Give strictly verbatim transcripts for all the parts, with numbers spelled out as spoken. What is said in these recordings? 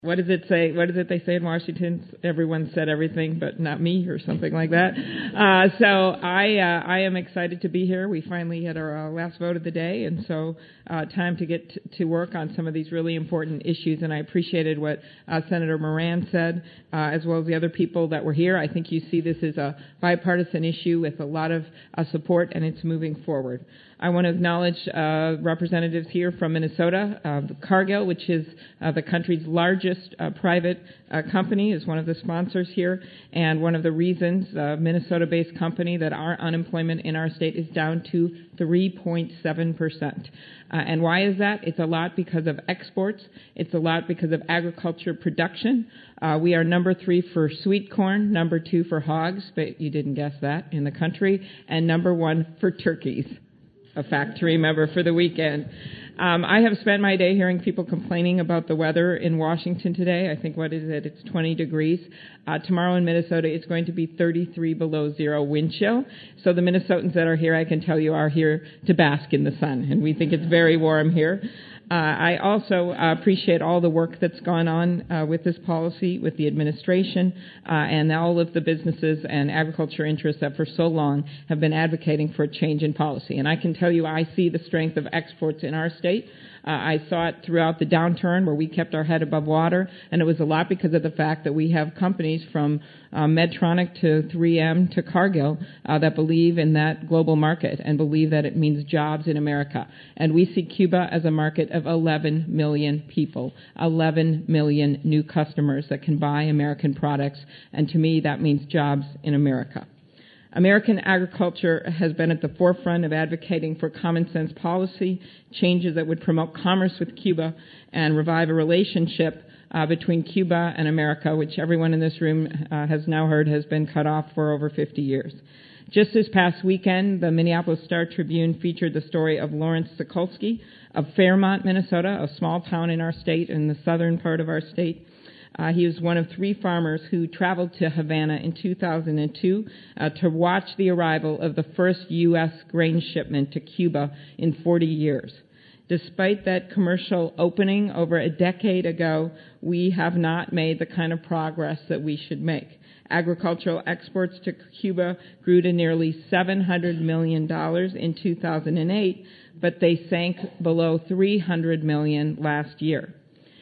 What does it say? What is it they say in Washington? Everyone said everything, but not me, or something like that. Uh, so I uh, I am excited to be here. We finally had our uh, last vote of the day, and so uh, time to get t- to work on some of these really important issues. And I appreciated what uh, Senator Moran said, uh, as well as the other people that were here. I think you see this as a bipartisan issue with a lot of uh, support, and it's moving forward. I want to acknowledge uh, representatives here from Minnesota. Uh, Cargill, which is uh, the country's largest uh, private uh, company, is one of the sponsors here, and one of the reasons, uh, Minnesota-based company, that our unemployment in our state is down to three point seven percent. Uh, and why is that? It's a lot because of exports. It's a lot because of agriculture production. Uh, we are number three for sweet corn, number two for hogs, but you didn't guess that, in the country, and number one for turkeys. A fact to remember for the weekend. Um, I have spent my day hearing people complaining about the weather in Washington today. I think, what is it? It's twenty degrees. Uh, tomorrow in Minnesota, it's going to be thirty-three below zero wind chill. So the Minnesotans that are here, I can tell you, are here to bask in the sun, and we think it's very warm here. Uh, I also uh, appreciate all the work that's gone on uh, with this policy, with the administration, uh, and all of the businesses and agriculture interests that for so long have been advocating for a change in policy. And I can tell you, I see the strength of exports in our state. Uh, I saw it throughout the downturn where we kept our head above water, and it was a lot because of the fact that we have companies from uh, Medtronic to three M to Cargill uh, that believe in that global market and believe that it means jobs in America. And we see Cuba as a market of eleven million people, eleven million new customers that can buy American products, and to me that means jobs in America. American agriculture has been at the forefront of advocating for common sense policy, changes that would promote commerce with Cuba and revive a relationship uh, between Cuba and America, which everyone in this room uh, has now heard has been cut off for over fifty years. Just this past weekend, the Minneapolis Star-Tribune featured the story of Lawrence Sokolsky of Fairmont, Minnesota, a small town in our state, in the southern part of our state. Uh, he was one of three farmers who traveled to Havana in two thousand two uh, to watch the arrival of the first U S grain shipment to Cuba in forty years. Despite that commercial opening over a decade ago, we have not made the kind of progress that we should make. Agricultural exports to Cuba grew to nearly seven hundred million dollars in two thousand eight, but they sank below three hundred million dollars last year.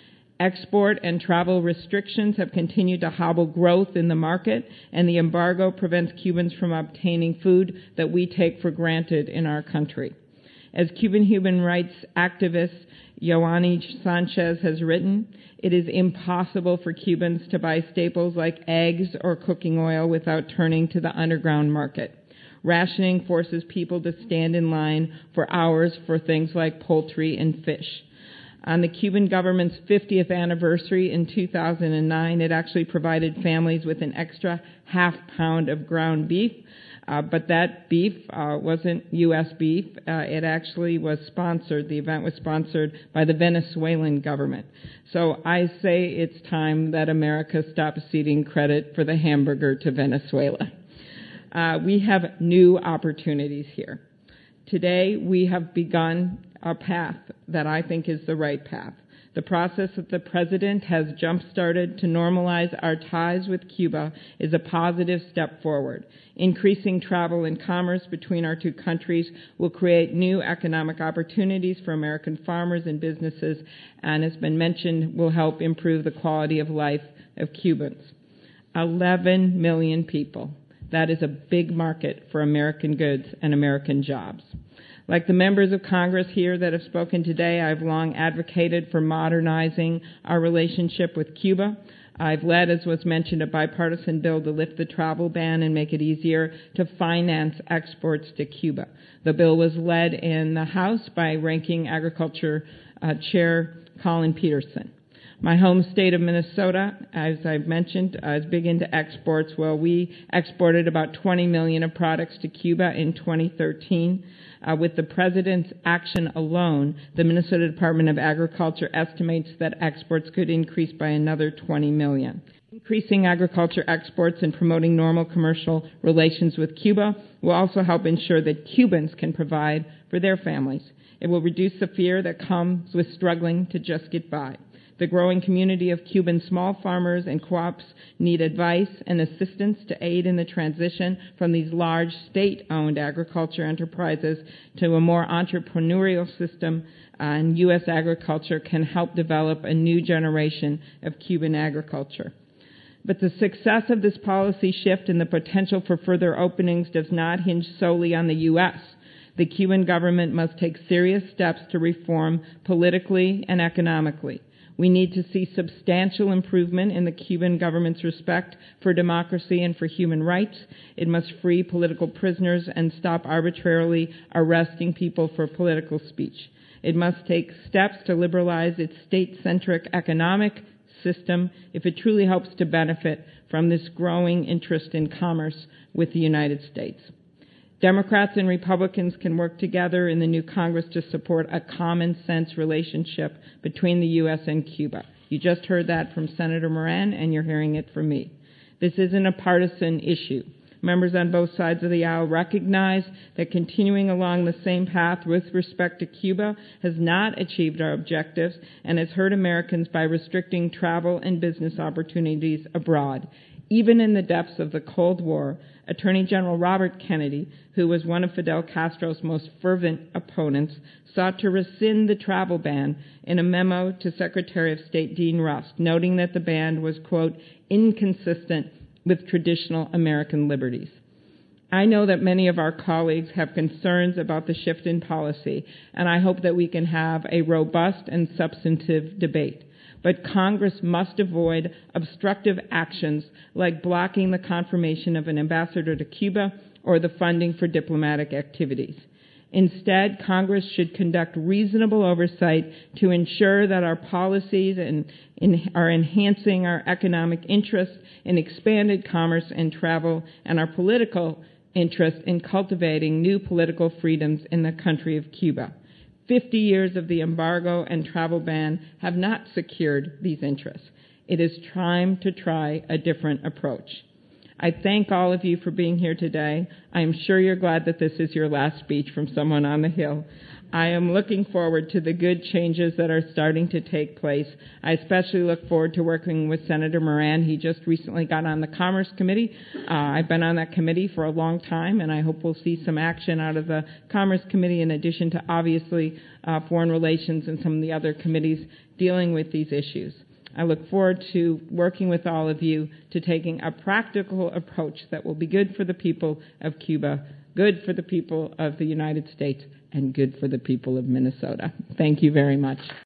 Export and travel restrictions have continued to hobble growth in the market, and the embargo prevents Cubans from obtaining food that we take for granted in our country. As Cuban human rights activist Yoani Sanchez has written, it is impossible for Cubans to buy staples like eggs or cooking oil without turning to the underground market. Rationing forces people to stand in line for hours for things like poultry and fish. On the Cuban government's fiftieth anniversary in two thousand nine, it actually provided families with an extra half pound of ground beef, uh, but that beef uh, wasn't U S beef. Uh, it actually was sponsored, the event was sponsored by the Venezuelan government. So I say it's time that America stops ceding credit for the hamburger to Venezuela. Uh, we have new opportunities here. Today, we have begun a path that I think is the right path. The process that the President has jump-started to normalize our ties with Cuba is a positive step forward. Increasing travel and commerce between our two countries will create new economic opportunities for American farmers and businesses, and as been mentioned, will help improve the quality of life of Cubans. eleven million people. That is a big market for American goods and American jobs. Like the members of Congress here that have spoken today, I've long advocated for modernizing our relationship with Cuba. I've led, as was mentioned, a bipartisan bill to lift the travel ban and make it easier to finance exports to Cuba. The bill was led in the House by Ranking Agriculture uh, Chair Collin Peterson. My home state of Minnesota, as I've mentioned, uh, is big into exports. Well, we exported about twenty million dollars of products to Cuba in twenty thirteen. Uh, with the President's action alone, the Minnesota Department of Agriculture estimates that exports could increase by another twenty million dollars. Increasing agriculture exports and promoting normal commercial relations with Cuba will also help ensure that Cubans can provide for their families. It will reduce the fear that comes with struggling to just get by. The growing community of Cuban small farmers and co-ops need advice and assistance to aid in the transition from these large state-owned agriculture enterprises to a more entrepreneurial system, uh, and U S agriculture can help develop a new generation of Cuban agriculture. But the success of this policy shift and the potential for further openings does not hinge solely on the U S The Cuban government must take serious steps to reform politically and economically. We need to see substantial improvement in the Cuban government's respect for democracy and for human rights. It must free political prisoners and stop arbitrarily arresting people for political speech. It must take steps to liberalize its state-centric economic system if it truly hopes to benefit from this growing interest in commerce with the United States. Democrats and Republicans can work together in the new Congress to support a common-sense relationship between the U S and Cuba. You just heard that from Senator Moran, and you're hearing it from me. This isn't a partisan issue. Members on both sides of the aisle recognize that continuing along the same path with respect to Cuba has not achieved our objectives and has hurt Americans by restricting travel and business opportunities abroad. Even in the depths of the Cold War, Attorney General Robert Kennedy, who was one of Fidel Castro's most fervent opponents, sought to rescind the travel ban in a memo to Secretary of State Dean Rusk, noting that the ban was, quote, inconsistent with traditional American liberties. I know that many of our colleagues have concerns about the shift in policy, and I hope that we can have a robust and substantive debate. But Congress must avoid obstructive actions like blocking the confirmation of an ambassador to Cuba or the funding for diplomatic activities. Instead, Congress should conduct reasonable oversight to ensure that our policies and in, are enhancing our economic interests in expanded commerce and travel and our political interest in cultivating new political freedoms in the country of Cuba. Fifty years of the embargo and travel ban have not secured these interests. It is time to try a different approach. I thank all of you for being here today. I am sure you're glad that this is your last speech from someone on the Hill. I am looking forward to the good changes that are starting to take place. I especially look forward to working with Senator Moran. He just recently got on the Commerce Committee. Uh, I've been on that committee for a long time, and I hope we'll see some action out of the Commerce Committee in addition to, obviously, uh, Foreign Relations and some of the other committees dealing with these issues. I look forward to working with all of you to taking a practical approach that will be good for the people of Cuba, good for the people of the United States, and good for the people of Minnesota. Thank you very much.